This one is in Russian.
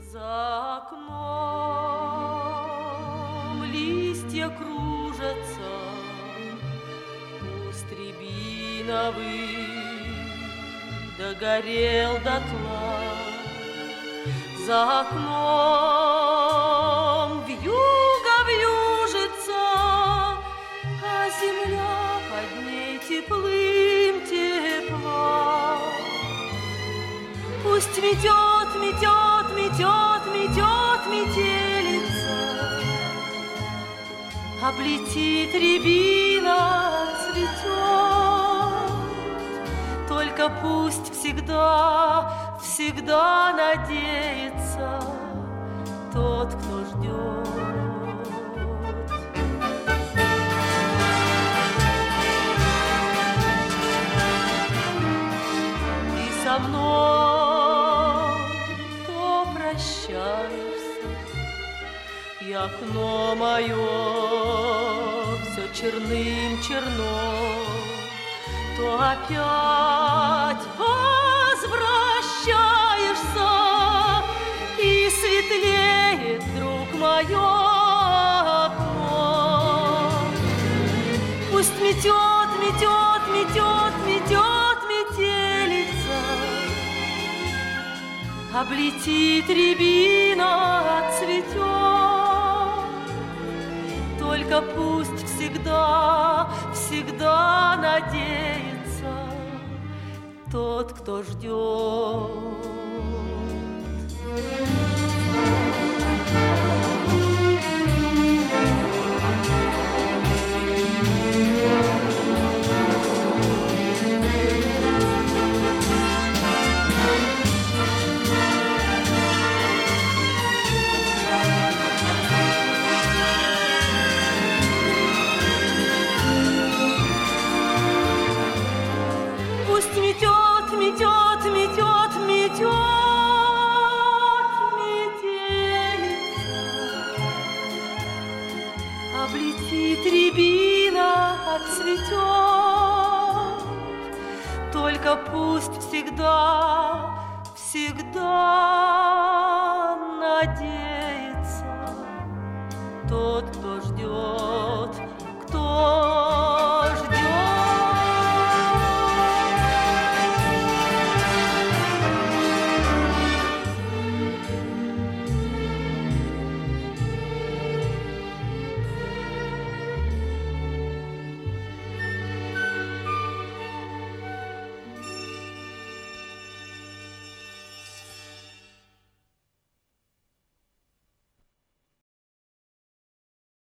За окном листья кружатся, куст рябиновый догорел дотла. За окном вьюга вьюжится, а земля под ней теплым тепла. Пусть метет, метет, метет, метет метелица, облетит рябина, цветет. Только пусть всегда, всегда надеется тот, кто ждет. И со мной то прощаешься, и окно мое все черным черно, то опять возвращаешься, и светлеет, друг, мое окно. Пусть метет, метет, метет, метет метелица, облетит рябина, цветет. Только пусть всегда, всегда надеется тот, кто ждет. Пусть метет, метет, метет, метет метелица, облетит рябина, отцветет. Только пусть всегда, всегда надеется тот, кто ждет.